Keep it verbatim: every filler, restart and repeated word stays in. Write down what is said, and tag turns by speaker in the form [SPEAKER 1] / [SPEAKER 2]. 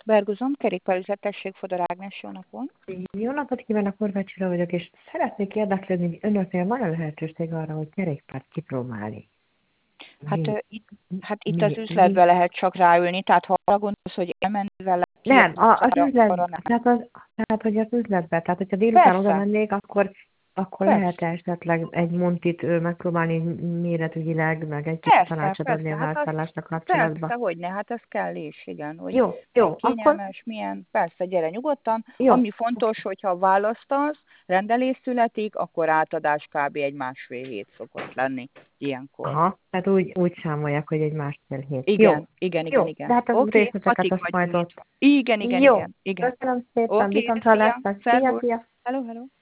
[SPEAKER 1] Berguzom, kerékpárüzlet, tessék, Fodor Ágnes, jó napot.
[SPEAKER 2] Jó napot kívánok, Horváth Csilla vagyok, és szeretnék érdeklődni, hogy önöknél van-e lehetőség arra, hogy kerékpárt kipróbálni?
[SPEAKER 1] Hát,
[SPEAKER 2] Mi,
[SPEAKER 1] ö, itt, hát itt az
[SPEAKER 2] mi,
[SPEAKER 1] üzletbe
[SPEAKER 2] mi?
[SPEAKER 1] lehet csak ráülni, tehát ha arra gondolsz, hogy elmenni vele ki
[SPEAKER 2] Nem,
[SPEAKER 1] az
[SPEAKER 2] a, az
[SPEAKER 1] utcára,
[SPEAKER 2] üzlet,
[SPEAKER 1] arra nem.
[SPEAKER 2] tehát, az, tehát, hogy az üzletbe, tehát hogyha délután oda
[SPEAKER 1] Persze,
[SPEAKER 2] mennék, akkor, akkor
[SPEAKER 1] persze,
[SPEAKER 2] lehet esetleg egy montit ö, megpróbálni méretügyileg, meg egy kis
[SPEAKER 1] persze,
[SPEAKER 2] tanácsot adni
[SPEAKER 1] persze,
[SPEAKER 2] a
[SPEAKER 1] hát az,
[SPEAKER 2] vásárlásra
[SPEAKER 1] persze,
[SPEAKER 2] kapcsolatban.
[SPEAKER 1] hogy ne, hát ez kell is, igen, hogy
[SPEAKER 2] Jó,
[SPEAKER 1] melyik
[SPEAKER 2] jó, akkor
[SPEAKER 1] kényelmes, milyen, persze, gyere nyugodtan.
[SPEAKER 2] jó.
[SPEAKER 1] Ami fontos, hogyha választasz, rendelés születik, akkor átadás kb. Egy másfél hét szokott lenni ilyenkor.
[SPEAKER 2] Aha, tehát úgy, úgy számolják, hogy egy másfél hét. Jó,
[SPEAKER 1] Igen, igen, igen,
[SPEAKER 2] jó, de
[SPEAKER 1] igen.
[SPEAKER 2] hát az
[SPEAKER 1] Oké,
[SPEAKER 2] részleteket
[SPEAKER 1] hatig
[SPEAKER 2] azt
[SPEAKER 1] vagyunk
[SPEAKER 2] majd ott.
[SPEAKER 1] nyitva. Igen, igen,
[SPEAKER 2] Jó,
[SPEAKER 1] igen, igen.
[SPEAKER 2] köszönöm szépen,
[SPEAKER 1] Oké,
[SPEAKER 2] viszont
[SPEAKER 1] szia,
[SPEAKER 2] hallásra. Szia,
[SPEAKER 1] szervusz.
[SPEAKER 2] szia.
[SPEAKER 1] Hello, hello.